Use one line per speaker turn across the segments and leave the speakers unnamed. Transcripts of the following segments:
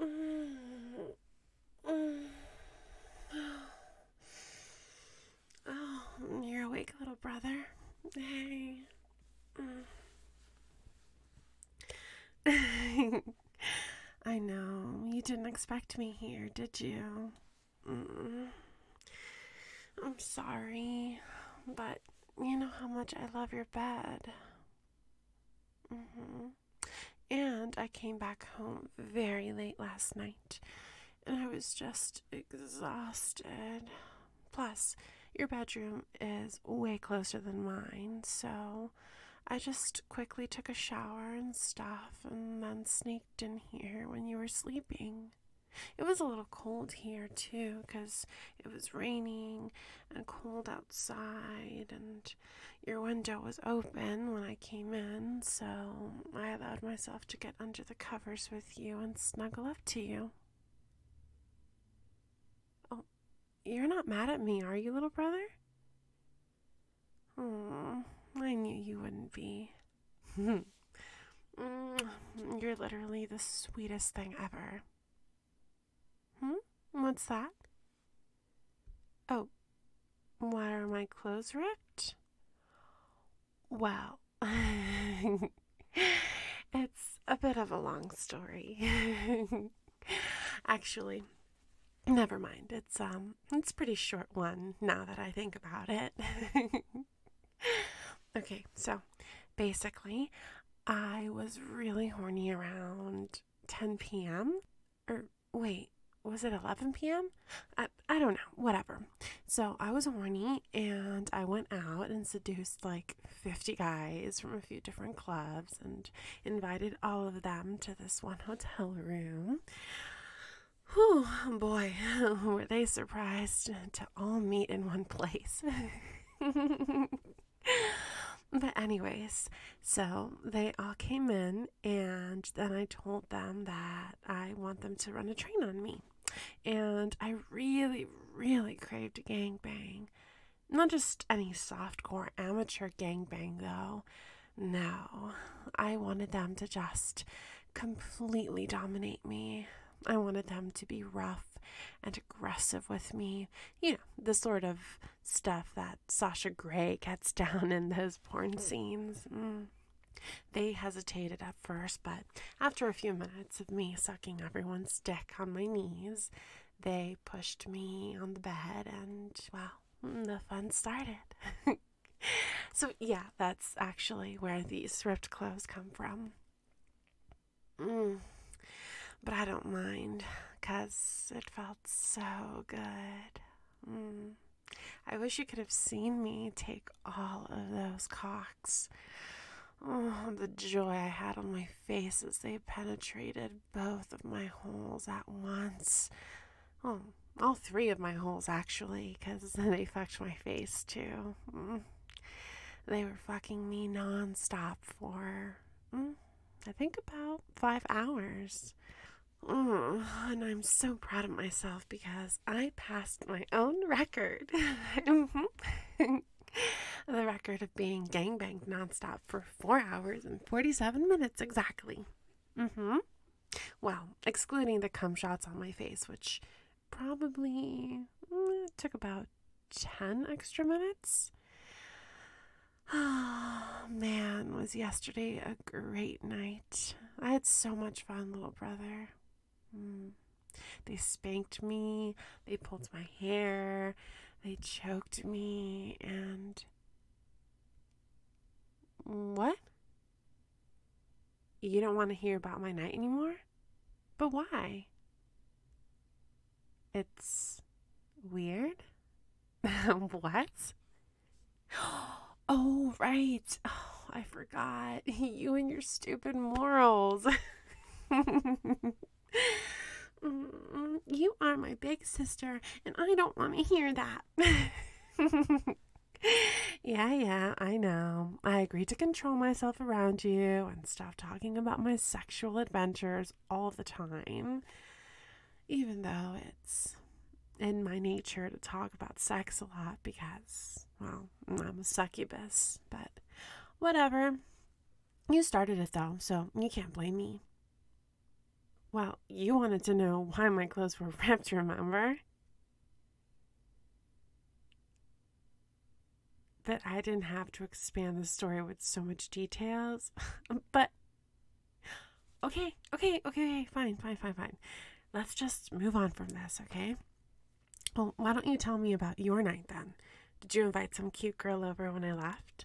Mm, mm. Oh, you're awake, little brother. Hey. I know. You didn't expect me here, did you? Mm. I'm sorry, but you know how much I love your bed. hmm And I came back home very late last night, and I was just exhausted. Plus, your bedroom is way closer than mine, so I just quickly took a shower and stuff and then sneaked in here when you were sleeping. It was a little cold here too because it was raining and cold outside, and your window was open when I came in, so I allowed myself to get under the covers with you and snuggle up to you. Oh, you're not mad at me, are you, little brother? Oh, I knew you wouldn't be. You're literally the sweetest thing ever. Hmm? What's that? Oh, why are my clothes ripped? Well, it's a bit of a long story. Actually, never mind. It's a pretty short one now that I think about it. Okay, so basically, I was really horny around 10 p.m. Or wait, was it 11 p.m.? I don't know, whatever. So I was horny and I went out and seduced like 50 guys from a few different clubs and invited all of them to this one hotel room. Whew, boy, were they surprised to all meet in one place. But anyways, so they all came in, and then I told them that I want them to run a train on me. And I really, really craved a gangbang. Not just any softcore amateur gangbang, though. No, I wanted them to just completely dominate me. I wanted them to be rough and aggressive with me. You know, the sort of stuff that Sasha Grey gets down in those porn scenes. They hesitated at first, but after a few minutes of me sucking everyone's dick on my knees, they pushed me on the bed and, well, the fun started. So, yeah, that's actually where these ripped clothes come from. Mm, but I don't mind, 'cause it felt so good. Mm. I wish you could have seen me take all of those cocks. Oh, the joy I had on my face as they penetrated both of my holes at once. Oh, all three of my holes, actually, because they fucked my face, too. They were fucking me nonstop for, I think, about 5 hours. And I'm so proud of myself because I passed my own record. The record of being gangbanged nonstop for 4 hours and 47 minutes exactly. Well, excluding the cum shots on my face, which probably took about 10 extra minutes. Oh, man, was yesterday a great night. I had so much fun, little brother. They spanked me, they pulled my hair, they choked me, and. What? You don't want to hear about my night anymore? But why? It's weird? What? Oh, right. Oh, I forgot. You and your stupid morals. You are my big sister, and I don't want to hear that. Yeah, I know. I agreed to control myself around you and stop talking about my sexual adventures all the time, even though it's in my nature to talk about sex a lot because, well, I'm a succubus. But whatever. You started it though, so you can't blame me. Well, you wanted to know why my clothes were ripped, remember? But I didn't have to expand the story with so much details. But okay, fine. Let's just move on from this, okay? Well, why don't you tell me about your night then? Did you invite some cute girl over when I left?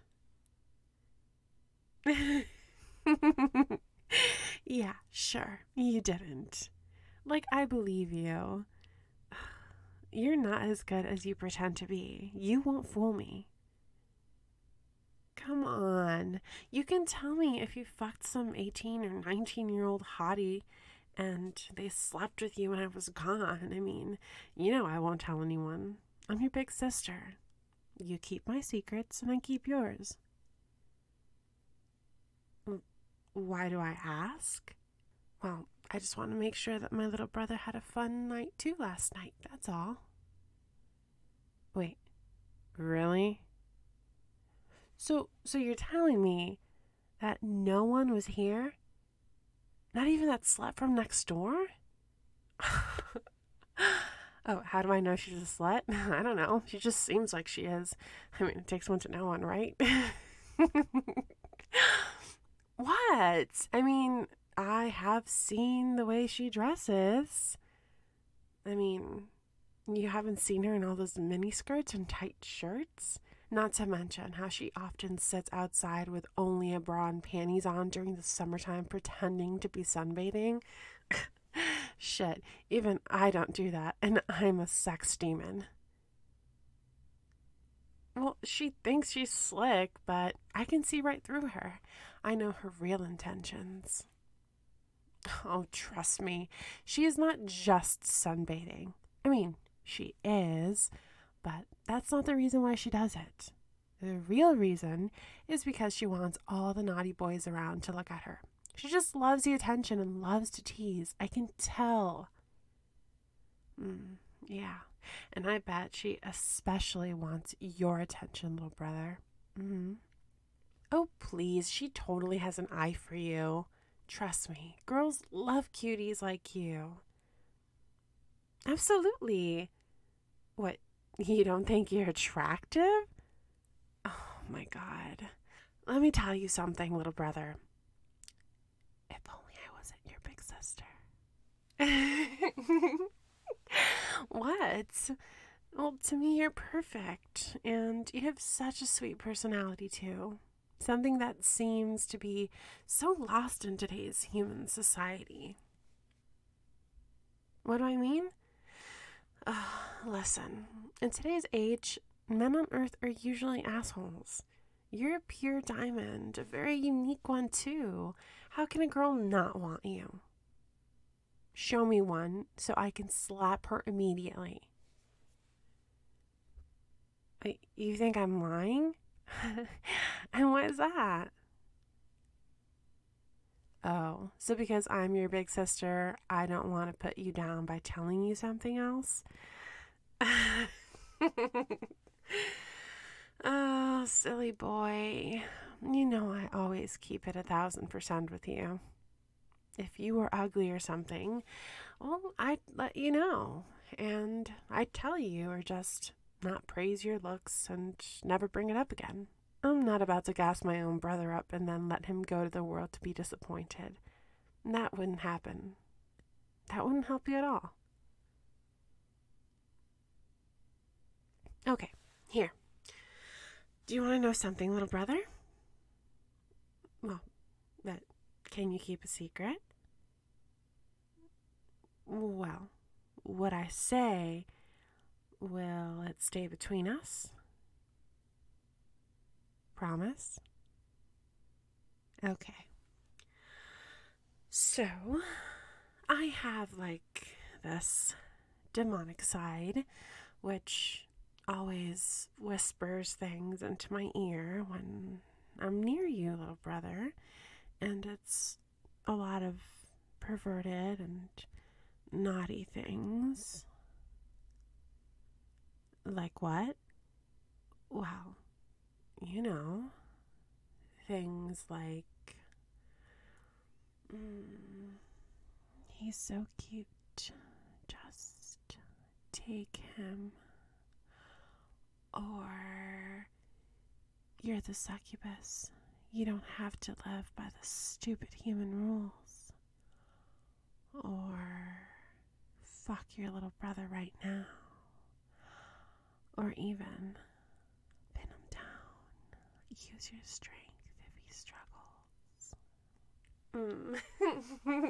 Yeah, sure. You didn't. Like, I believe you. You're not as good as you pretend to be. You won't fool me. Come on. You can tell me if you fucked some 18 or 19-year-old hottie and they slept with you when I was gone. I mean, you know I won't tell anyone. I'm your big sister. You keep my secrets and I keep yours. Why do I ask? Well, I just want to make sure that my little brother had a fun night too last night. That's all. Wait, really? So you're telling me that no one was here? Not even that slut from next door? Oh, how do I know she's a slut? I don't know. She just seems like she is. I mean, it takes one to know one, right? What? I mean, I have seen the way she dresses. I mean, you haven't seen her in all those mini skirts and tight shirts? Not to mention how she often sits outside with only a bra and panties on during the summertime pretending to be sunbathing. Shit, even I don't do that, and I'm a sex demon. Well, she thinks she's slick, but I can see right through her. I know her real intentions. Oh, trust me, she is not just sunbathing. I mean, she is, but that's not the reason why she does it. The real reason is because she wants all the naughty boys around to look at her. She just loves the attention and loves to tease. I can tell. Yeah, and I bet she especially wants your attention, little brother. Oh, please, she totally has an eye for you. Trust me, girls love cuties like you. Absolutely. What, you don't think you're attractive? Oh my god. Let me tell you something, little brother. If only I wasn't your big sister. What? Well, to me, you're perfect. And you have such a sweet personality, too. Something that seems to be so lost in today's human society. What do I mean? Listen, in today's age, men on Earth are usually assholes. You're a pure diamond, a very unique one, too. How can a girl not want you? Show me one so I can slap her immediately. You think I'm lying? And what is that? Oh, so because I'm your big sister, I don't want to put you down by telling you something else? Oh, silly boy. You know I always keep it 1,000% with you. If you were ugly or something, well, I'd let you know. And I'd tell you, or just not praise your looks and never bring it up again. I'm not about to gas my own brother up and then let him go to the world to be disappointed. That wouldn't happen. That wouldn't help you at all. Okay, here. Do you want to know something, little brother? Well, but can you keep a secret? Well, what I say, will it stay between us? Promise? Okay. So, I have like this demonic side, which always whispers things into my ear when I'm near you, little brother. And it's a lot of perverted and naughty things. Like what? Well, you know, things like. Mm, He's so cute. Just take him. Or you're the succubus. You don't have to live by the stupid human rules. Or fuck your little brother right now. Or even pin him down. Use your strength if he struggles.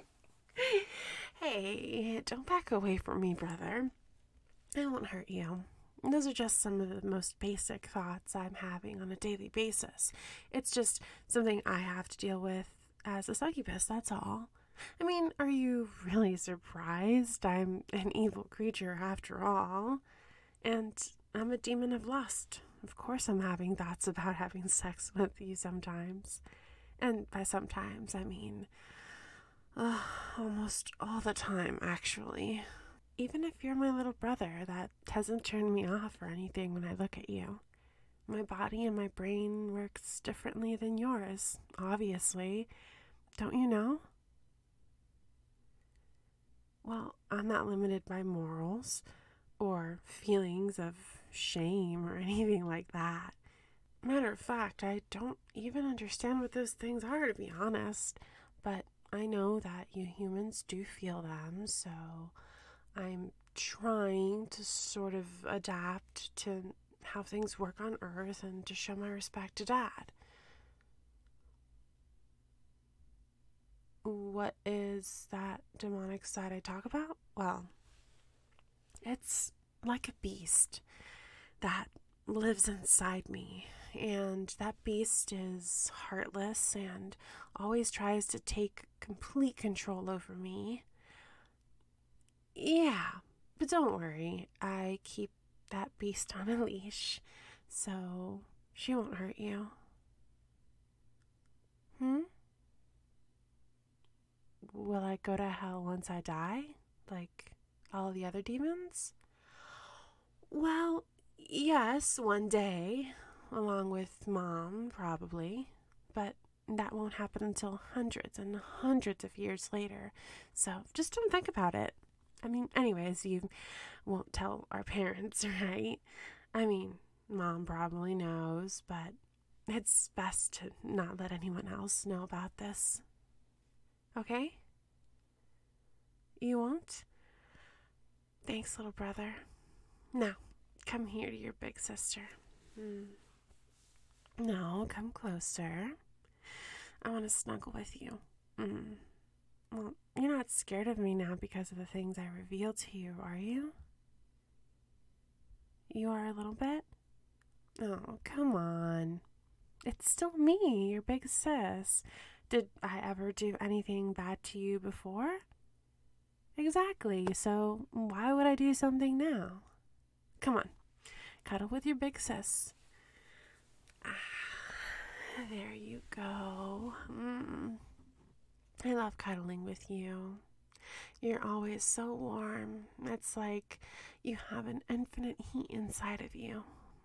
Hey, don't back away from me, brother. I won't hurt you. Those are just some of the most basic thoughts I'm having on a daily basis. It's just something I have to deal with as a succubus, that's all. I mean, are you really surprised? I'm an evil creature after all. And I'm a demon of lust. Of course I'm having thoughts about having sex with you sometimes. And by sometimes, I mean almost all the time, actually. Even if you're my little brother, that doesn't turn me off or anything when I look at you. My body and my brain works differently than yours, obviously. Don't you know? Well, I'm not limited by morals or feelings of shame or anything like that. Matter of fact, I don't even understand what those things are, to be honest. But I know that you humans do feel them, so I'm trying to sort of adapt to how things work on Earth and to show my respect to Dad. What is that demonic side I talk about? Well, it's like a beast that lives inside me. And that beast is heartless and always tries to take complete control over me. Yeah, but don't worry. I keep that beast on a leash, so she won't hurt you. Will I go to hell once I die? Like all the other demons? Well, yes, one day, along with Mom, probably. But that won't happen until hundreds and hundreds of years later. So just don't think about it. I mean, anyways, you won't tell our parents, right? I mean, Mom probably knows, but it's best to not let anyone else know about this. Okay? You won't? Thanks, little brother. Now, come here to your big sister. No, come closer. I want to snuggle with you. Well, you're not scared of me now because of the things I revealed to you, are you? You are a little bit? Oh, come on. It's still me, your big sis. Did I ever do anything bad to you before? Exactly, so why would I do something now? Come on, cuddle with your big sis. There you go. I love cuddling with you. You're always so warm. It's like you have an infinite heat inside of you.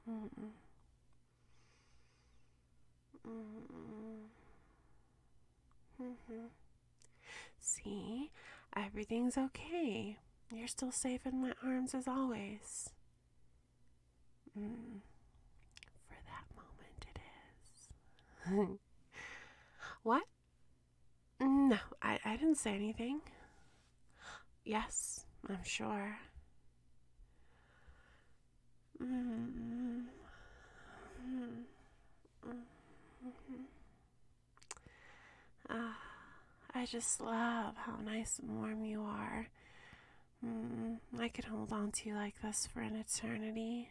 See, everything's okay. You're still safe in my arms as always. For that moment, it is. What? No, I didn't say anything. Yes, I'm sure. I just love how nice and warm you are. I could hold on to you like this for an eternity.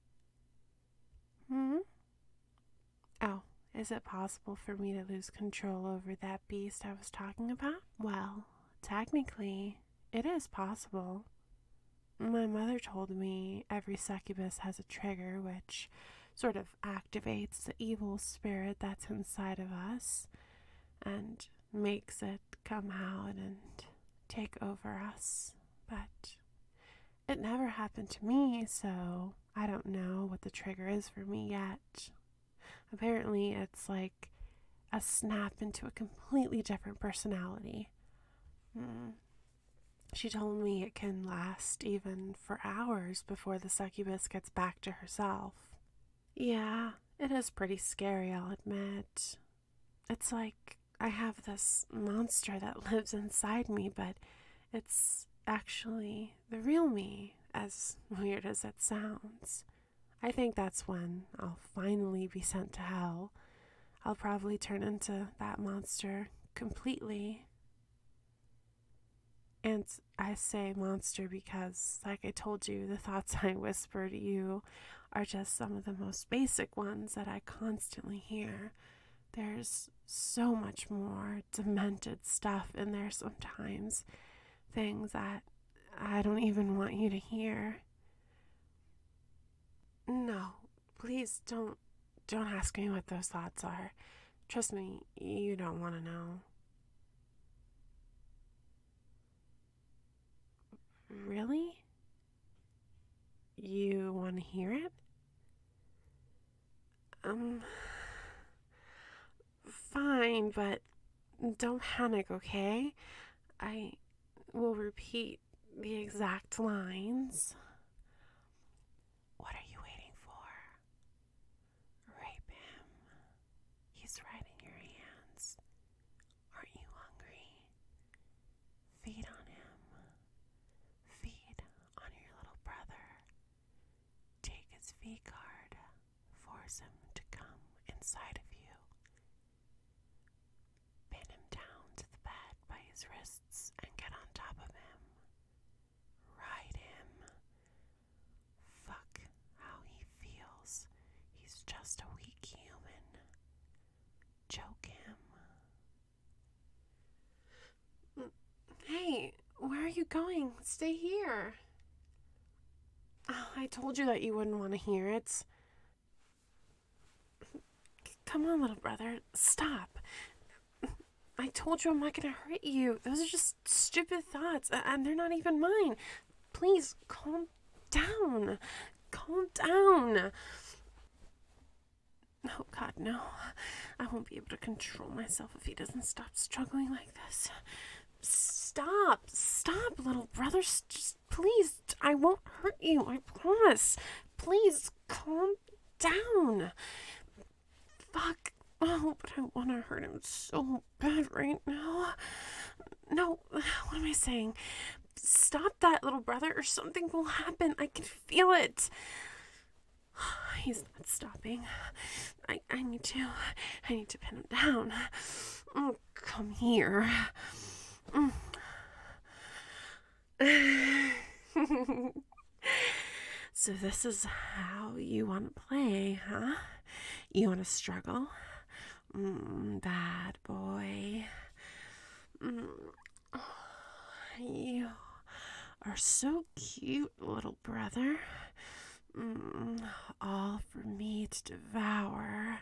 Oh, is it possible for me to lose control over that beast I was talking about? Well, technically, it is possible. My mother told me every succubus has a trigger which sort of activates the evil spirit that's inside of us and makes it come out and take over us. But it never happened to me, so I don't know what the trigger is for me yet. Apparently, it's like a snap into a completely different personality. She told me it can last even for hours before the succubus gets back to herself. Yeah, it is pretty scary, I'll admit. It's like I have this monster that lives inside me, but it's actually the real me, as weird as it sounds. I think that's when I'll finally be sent to hell. I'll probably turn into that monster completely. And I say monster because, like I told you, the thoughts I whisper to you are just some of the most basic ones that I constantly hear. There's so much more demented stuff in there sometimes. Things that I don't even want you to hear. No, please don't ask me what those thoughts are. Trust me, you don't want to know. Really? You want to hear it? Um, Fine, but don't panic, okay? I will repeat the exact lines. What are you waiting for? Rape him. He's right in your hands. Aren't you hungry? Feed on him. Feed on your little brother. Take his V card. Force him to come inside of you. Pin him down to the bed by his wrists and get on top of him. Ride him. Fuck how he feels. He's just a weak human. Choke him. Hey, where are you going? Stay here. Oh, I told you that you wouldn't want to hear it. Come on, little brother. Stop. I told you I'm not going to hurt you. Those are just stupid thoughts, and they're not even mine. Please, calm down. Calm down. Oh, God, no. I won't be able to control myself if he doesn't stop struggling like this. Stop, little brother. Just please, I won't hurt you. I promise. Please, calm down. Fuck. Oh, but I want to hurt him so bad right now. No, what am I saying? Stop that, little brother, or something will happen. I can feel it. He's not stopping. I need to pin him down. Oh, come here. So this is how you want to play, huh? You want to struggle? Bad boy. You are so cute, little brother. All for me to devour.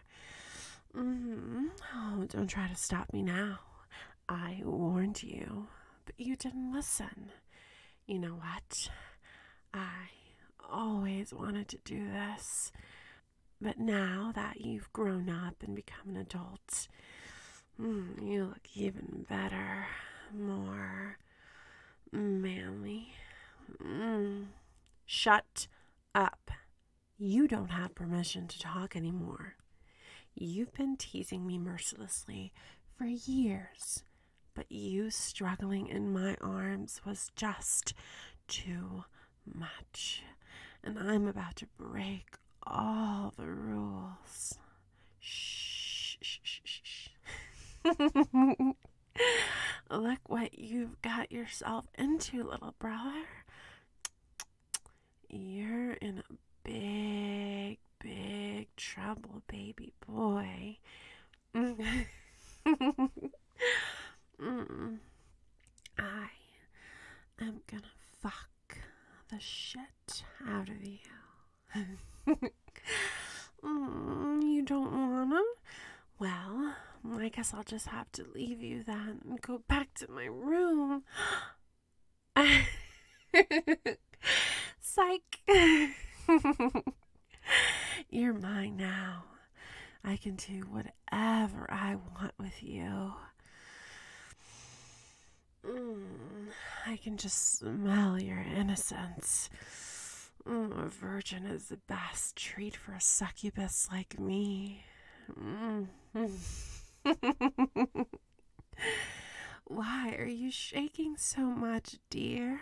Oh, don't try to stop me now. I warned you, but you didn't listen. You know what? I always wanted to do this. But now that you've grown up and become an adult, you look even better, more manly. Shut up. You don't have permission to talk anymore. You've been teasing me mercilessly for years, but you struggling in my arms was just too much. And I'm about to break all the rules. Shh, shh, shh, shh. Look what you've got yourself into, little brother. You're in a big, big trouble, baby boy. I am gonna fuck the shit out of you. You don't wanna? Well, I guess I'll just have to leave you then and go back to my room. Psych. You're mine now. I can do whatever I want with you. I I can just smell your innocence. A virgin is the best treat for a succubus like me. Why are you shaking so much, dear?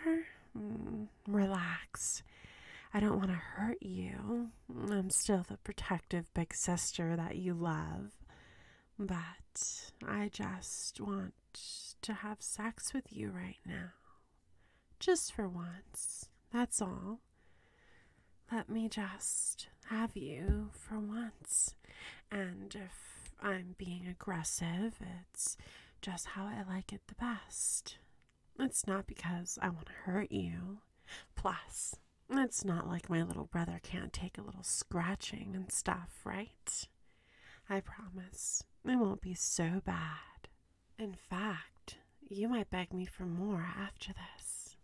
Relax. I don't want to hurt you. I'm still the protective big sister that you love. But I just want to have sex with you right now. Just for once. That's all. Let me just have you for once. And if I'm being aggressive, it's just how I like it the best. It's not because I want to hurt you. Plus, it's not like my little brother can't take a little scratching and stuff, right? I promise it won't be so bad. In fact, you might beg me for more after this.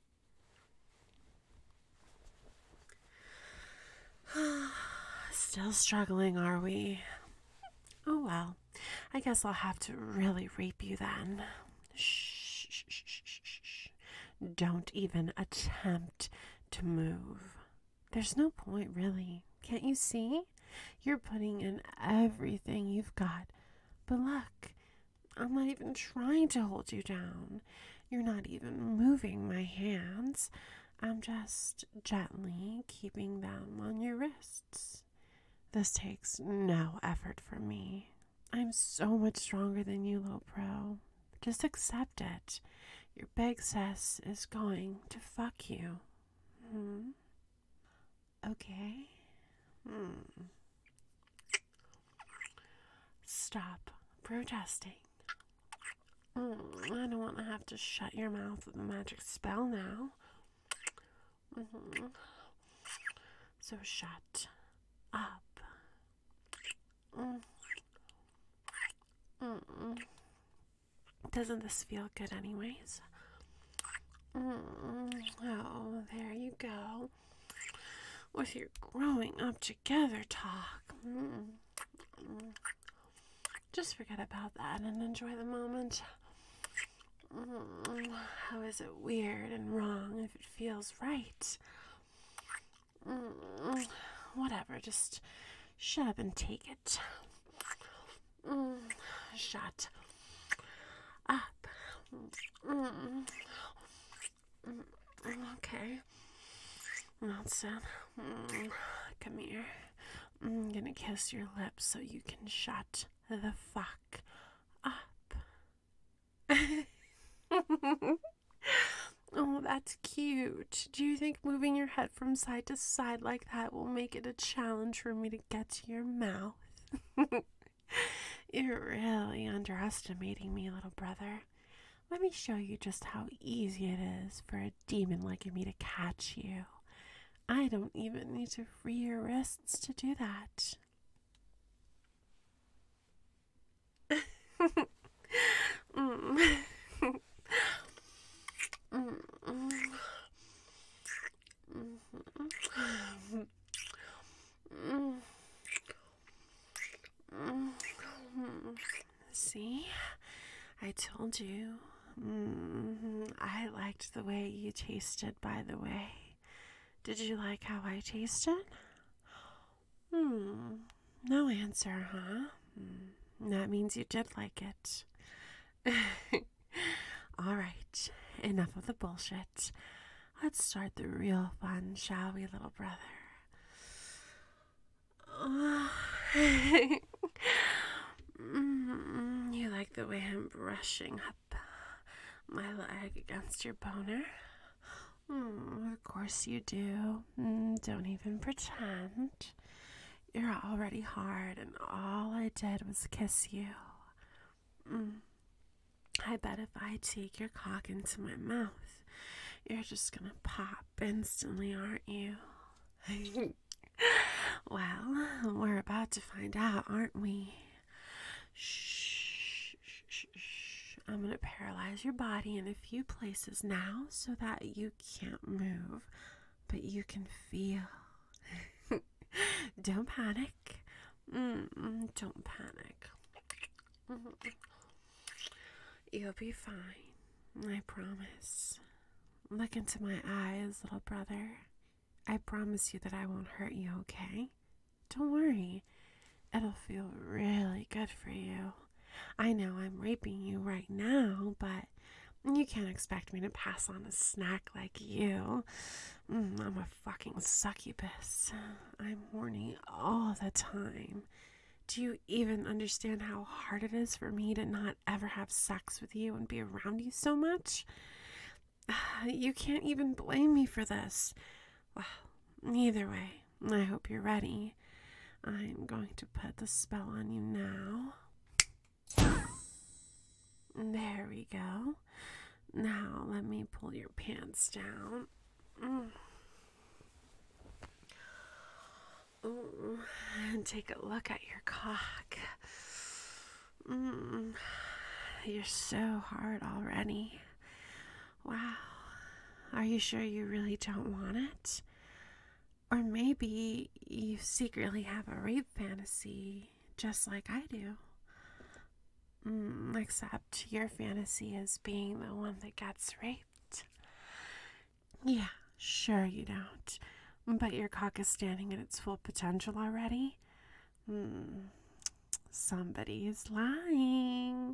Still struggling, are we? Oh well, I guess I'll have to really rape you then. Shh, shh, shh, shh, shh, shh. Don't even attempt to move. There's no point, really. Can't you see? You're putting in everything you've got. But look, I'm not even trying to hold you down. You're not even moving my hands. I'm just gently keeping them on your wrists. This takes no effort from me. I'm so much stronger than you, little pro. Just accept it. Your big sis is going to fuck you. Okay? Stop protesting. I don't want to have to shut your mouth with a magic spell now. So shut up. Doesn't this feel good anyways? Oh, there you go. With your growing up together talk. Just forget about that and enjoy the moment. How is it weird and wrong if it feels right? Whatever, just shut up and take it. Shut up. Okay. That's it. Come here. I'm gonna kiss your lips so you can shut the fuck up. Oh, that's cute. Do you think moving your head from side to side like that will make it a challenge for me to get to your mouth? You're really underestimating me, little brother. Let me show you just how easy it is for a demon like me to catch you. I don't even need to free your wrists to do that. See? I told you. I liked the way you tasted, by the way. Did you like how I tasted? No answer, huh? That means you did like it. Alright, enough of the bullshit. Let's start the real fun, shall we, little brother? You like the way I'm brushing up my leg against your boner? Of course you do. Don't even pretend. You're already hard and all I did was kiss you. I bet if I take your cock into my mouth, you're just gonna pop instantly, aren't you? Well, we're about to find out, aren't we? Shh, shh, shh. I'm gonna paralyze your body in a few places now so that you can't move, but you can feel. Don't panic. Don't panic. You'll be fine. I promise. look into my eyes, little brother. I promise you that I won't hurt you, okay? Don't worry. It'll feel really good for you. I know I'm raping you right now, but you can't expect me to pass on a snack like you. I'm a fucking succubus. I'm horny all the time. Do you even understand how hard it is for me to not ever have sex with you and be around you so much? You can't even blame me for this. Well, either way, I hope you're ready. I'm going to put the spell on you now. There we go. Now let me pull your pants down. Ooh, and take a look at your cock. You're so hard already. Wow. Are you sure you really don't want it? Or maybe you secretly have a rape fantasy, just like I do. Except your fantasy is being the one that gets raped. Yeah, sure you don't. But your cock is standing at its full potential already? Somebody's lying.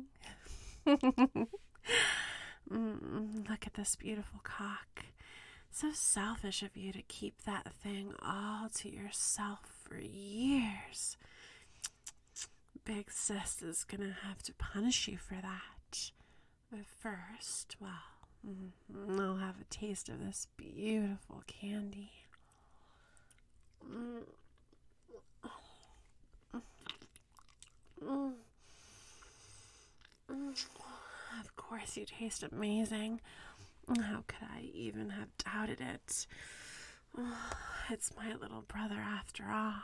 Look at this beautiful cock. So selfish of you to keep that thing all to yourself for years. Big sis is gonna have to punish you for that. But first, well, I'll have a taste of this beautiful candy. Of course, you taste amazing. How could I even have doubted it? It's my little brother after all.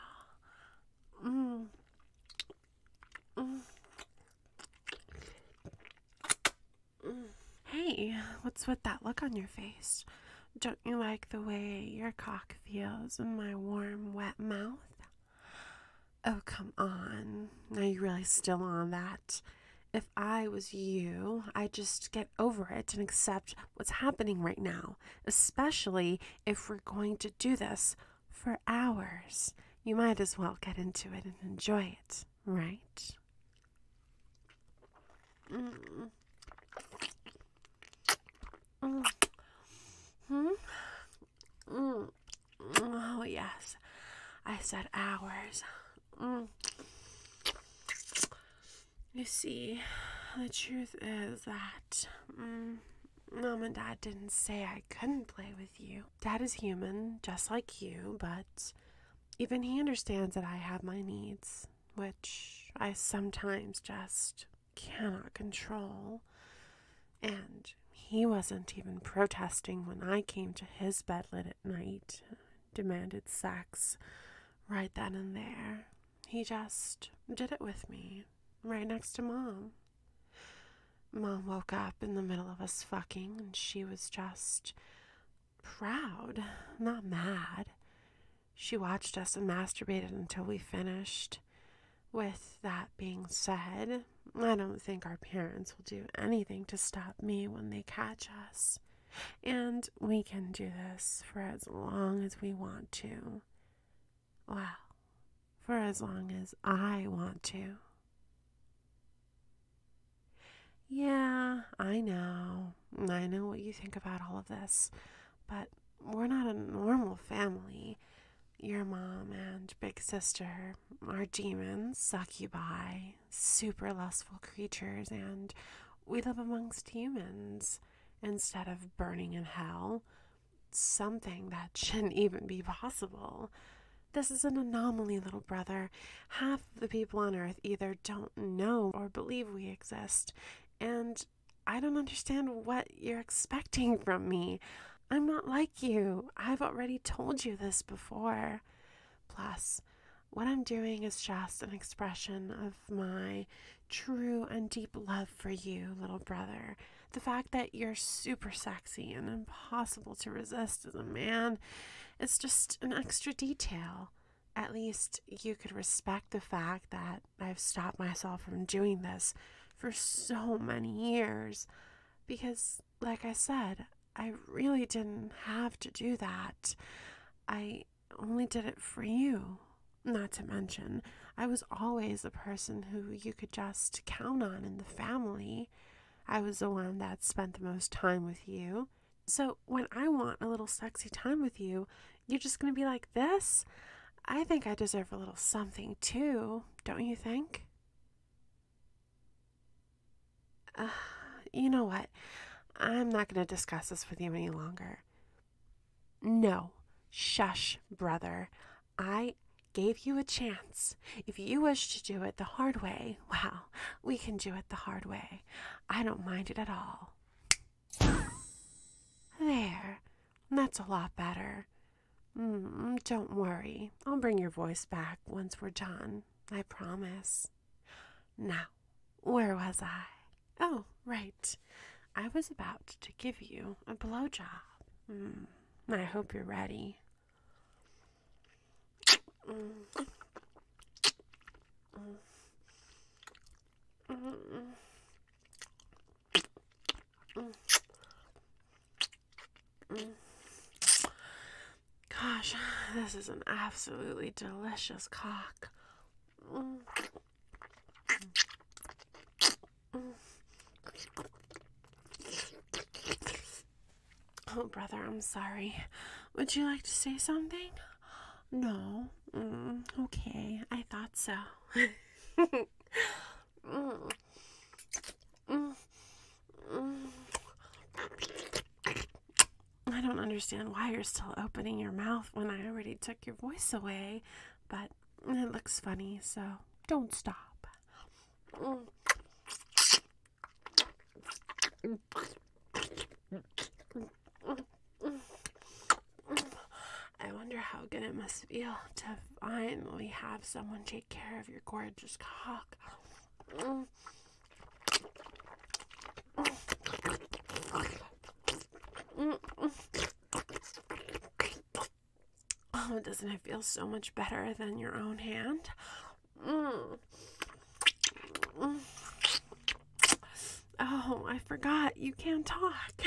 Hey, what's with that look on your face? Don't you like the way your cock feels in my warm, wet mouth? Oh, come on. Are you really still on that? If I was you, I'd just get over it and accept what's happening right now, especially if we're going to do this for hours. You might as well get into it and enjoy it, right? Oh, yes. I said hours. You see, the truth is that Mom and Dad didn't say I couldn't play with you. Dad is human, just like you, but even he understands that I have my needs, which I sometimes just cannot control. And he wasn't even protesting when I came to his bed late at night, demanded sex right then and there. He just did it with me, right next to Mom. Mom woke up in the middle of us fucking, and she was just proud, not mad. She watched us and masturbated until we finished. With that being said, I don't think our parents will do anything to stop me when they catch us. And we can do this for as long as we want to. Well, for as long as I want to. Yeah, I know. I know what you think about all of this. But we're not a normal family. Your mom and big sister are demons, succubi, super lustful creatures, and we live amongst humans instead of burning in hell. Something that shouldn't even be possible. This is an anomaly, little brother. Half of the people on Earth either don't know or believe we exist, and I don't understand what you're expecting from me. I'm not like you. I've already told you this before. Plus, what I'm doing is just an expression of my true and deep love for you, little brother. The fact that you're super sexy and impossible to resist as a man is just an extra detail. At least you could respect the fact that I've stopped myself from doing this for so many years. Because, like I said, I really didn't have to do that. I only did it for you. Not to mention, I was always the person who you could just count on in the family. I was the one that spent the most time with you. So when I want a little sexy time with you, you're just going to be like this? I think I deserve a little something too, don't you think? Uh, you know what? I'm not going to discuss this with you any longer. No. Shush, brother. I gave you a chance. If you wish to do it the hard way, well, we can do it the hard way. I don't mind it at all. There. That's a lot better. Don't worry. I'll bring your voice back once we're done. I promise. Now, where was I? Oh, right. I was about to give you a blowjob. I hope you're ready. Gosh, this is an absolutely delicious cock. Oh, brother, I'm sorry. Would you like to say something? No. Okay, I thought so. I don't understand why you're still opening your mouth when I already took your voice away, but it looks funny, so don't stop. I wonder how good it must feel to finally have someone take care of your gorgeous cock. Oh, doesn't it feel so much better than your own hand? Oh, I forgot. You can't talk.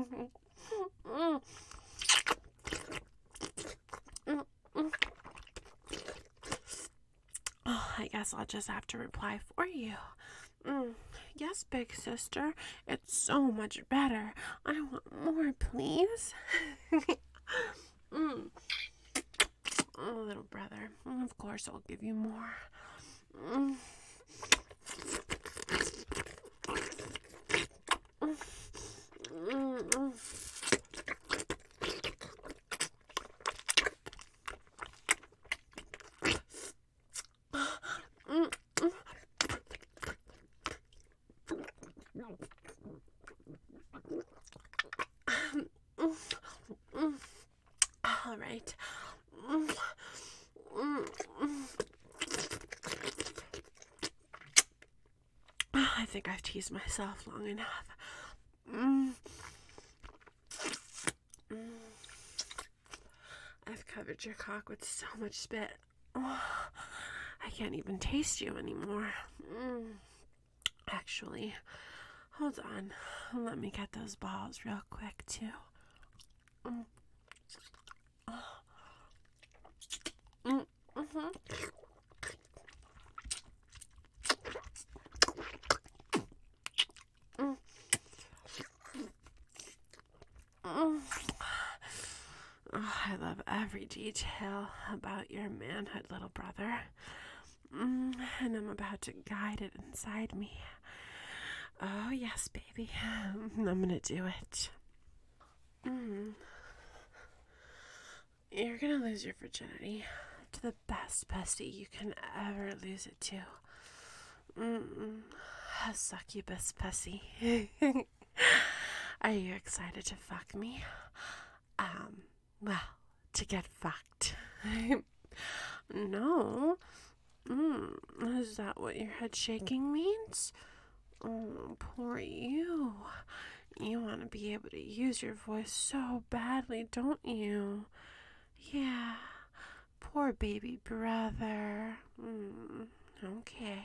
Oh, I guess I'll just have to reply for you. Yes, big sister. It's so much better. I want more, please. Oh, little brother. Of course I'll give you more. All right. I think I've teased myself long enough. I've covered your cock with so much spit. I can't even taste you anymore. Actually, hold on. Let me get those balls real quick, too. Oh, I love every detail about your manhood, little brother. And I'm about to guide it inside me. Oh, yes, baby. I'm gonna do it. You're gonna lose your virginity to the best bestie you can ever lose it to. A succubus pussy. Are you excited to fuck me? Well, to get fucked. No. Is that what your head shaking means? Oh, poor you. You want to be able to use your voice so badly, don't you? Yeah. Poor baby brother. Okay.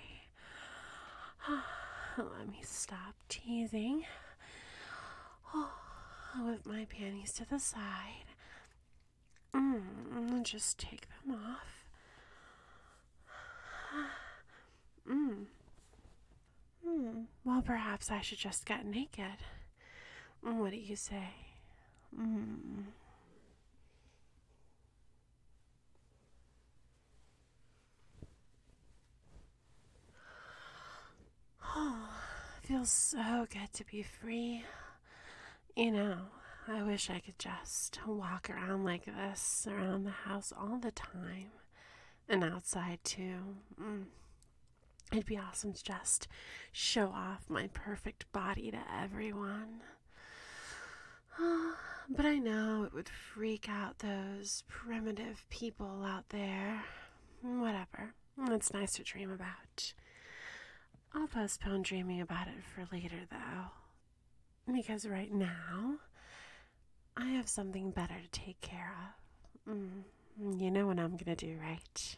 Let me stop teasing. with my panties to the side. Just take them off. Well, perhaps I should just get naked. What do you say? Oh, feels so good to be free. You know, I wish I could just walk around like this around the house all the time. And outside too. It'd be awesome to just show off my perfect body to everyone. But I know it would freak out those primitive people out there. Whatever. It's nice to dream about. I'll postpone dreaming about it for later, though. Because right now, I have something better to take care of. You know what I'm gonna do, right?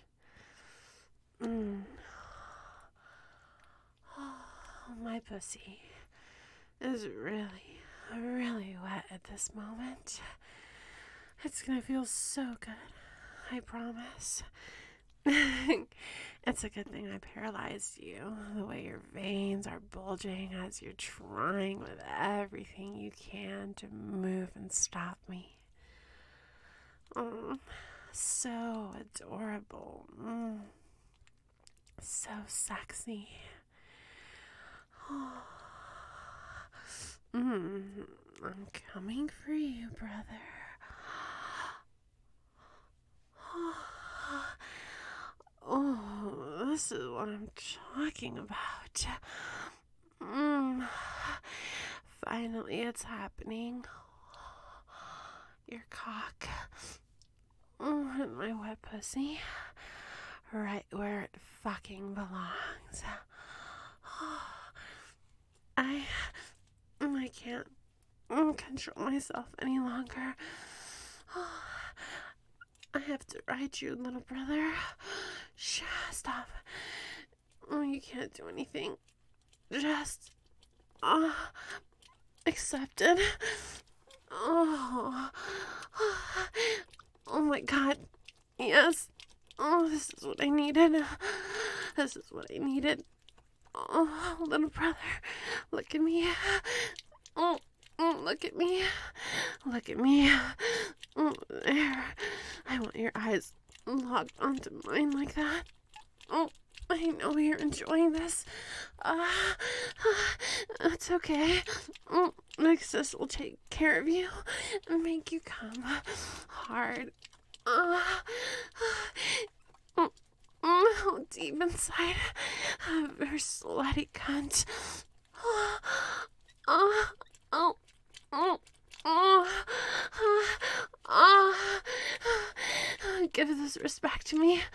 My pussy is really, really wet at this moment. It's gonna feel so good, I promise. It's a good thing I paralyzed you. The way your veins are bulging as you're trying with everything you can to move and stop me. So adorable. So sexy. I'm coming for you, brother. Oh, this is what I'm talking about. Finally, it's happening. Your cock. And my wet pussy. Right where it fucking belongs. I can't control myself any longer. I have to ride you, little brother. Shh, stop. You can't do anything. Just accept it. Oh my God. Yes. This is what I needed. This is what I needed. Oh, little brother, look at me. Look at me. Look at me. There. I want your eyes locked onto mine like that. I know you're enjoying this. It's okay. My sis will take care of you and make you come hard. Deep inside of her slutty cunt. Give this respect to me.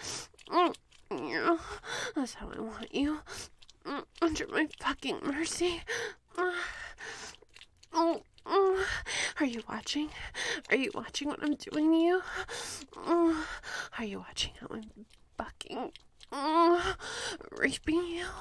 That's how I want you. Under my fucking mercy. Are you watching? Are you watching what I'm doing to you? Are you watching how I'm fucking raping you?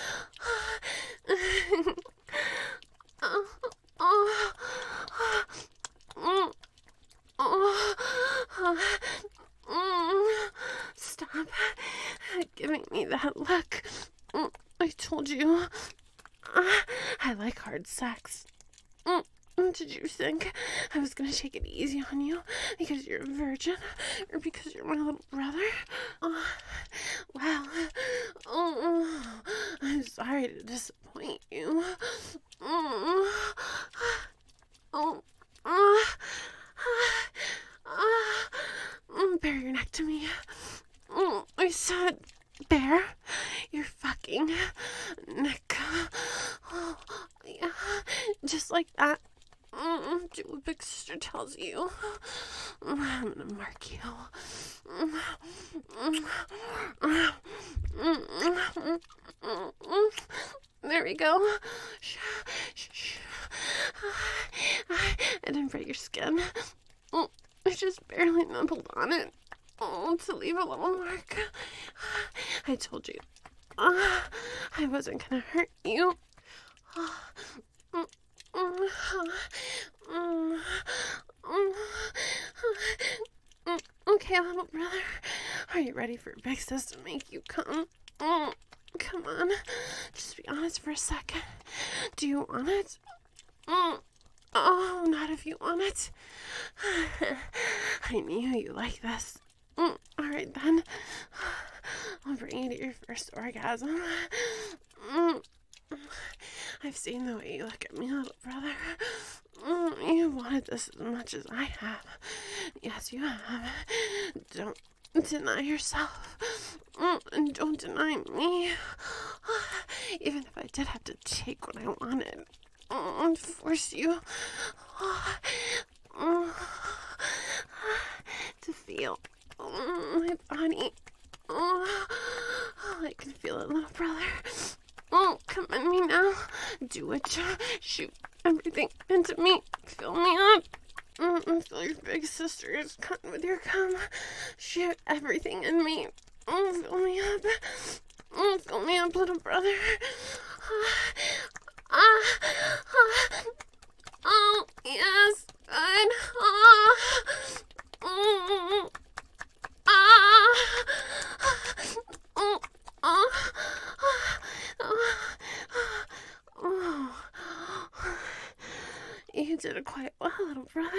Stop giving me that look. I told you. I like hard sex. Did you think I was gonna take it easy on you because you're a virgin or because you're my little brother? Well, I'm sorry to disappoint you. Bare your neck to me. I said, bare your fucking neck. Yeah, just like that. Do what Big Sister tells you. I'm gonna mark you. There we go. Shh. I didn't break your skin. I just barely nibbled on it. To leave a little mark. I told you. I wasn't gonna hurt you. Okay, little brother, are you ready for big sis to make you come? Come on, just be honest for a second. Do you want it? Oh, not if you want it. I knew you like this. Alright then. I'll bring you to your first orgasm. I've seen the way you look at me, little brother. You wanted this as much as I have. Yes, you have. Don't deny yourself. And don't deny me. Even if I did have to take what I wanted and force you to feel my body. I can feel it, little brother. Come at me now. Do it. Shoot everything into me. Fill me up. Fill your big sister is cutting with your cum. Shoot everything in me. Fill me up. Fill me up, little brother. Oh, yes. Good. You did it quite well, little brother.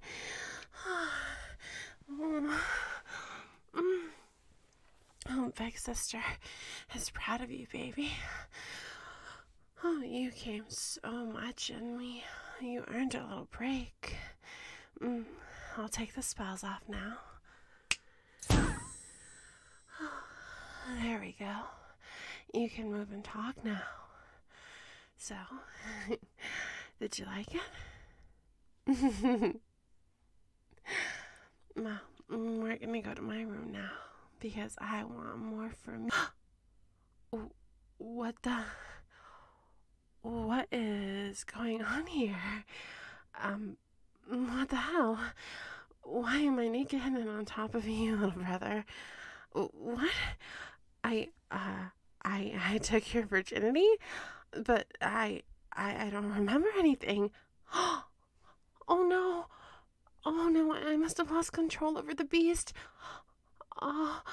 Big sister is proud of you, baby. Oh, you came so much in me. You earned a little break. I'll take the spells off now. There we go. You can move and talk now. So, did you like it? Well, we're gonna go to my room now because I want more from you. What is going on here? What the hell? Why am I naked and on top of you, little brother? What? I took your virginity, but I don't remember anything. Oh no. Oh no, I must have lost control over the beast. Oh.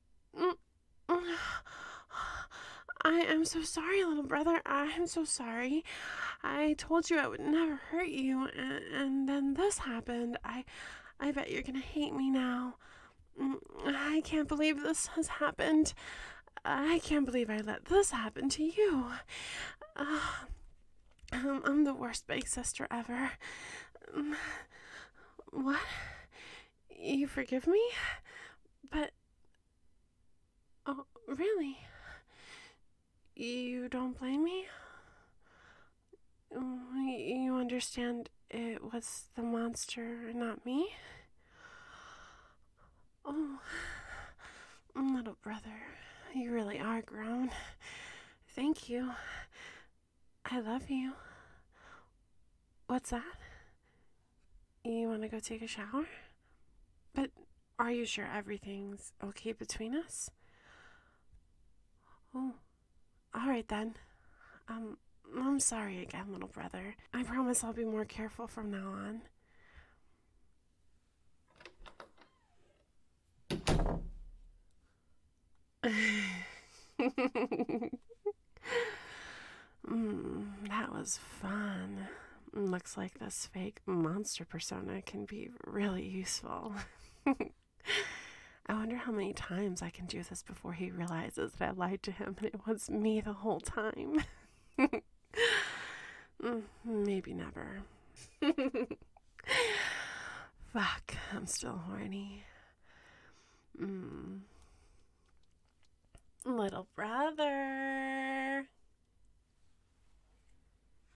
I am so sorry, little brother. I am so sorry. I told you I would never hurt you, and then this happened. I bet you're gonna hate me now. I can't believe this has happened. I can't believe I let this happen to you. I'm the worst big sister ever. What? You forgive me? But... Oh, really? You don't blame me? You understand it was the monster, not me? Oh, little brother, you really are grown. Thank you. I love you. What's that? You want to go take a shower? But are you sure everything's okay between us? Oh, all right then. I'm sorry again, little brother. I promise I'll be more careful from now on. That was fun. Looks like this fake monster persona can be really useful. I wonder how many times I can do this before he realizes that I lied to him and it was me the whole time. Maybe never. Fuck, I'm still horny. Little brother.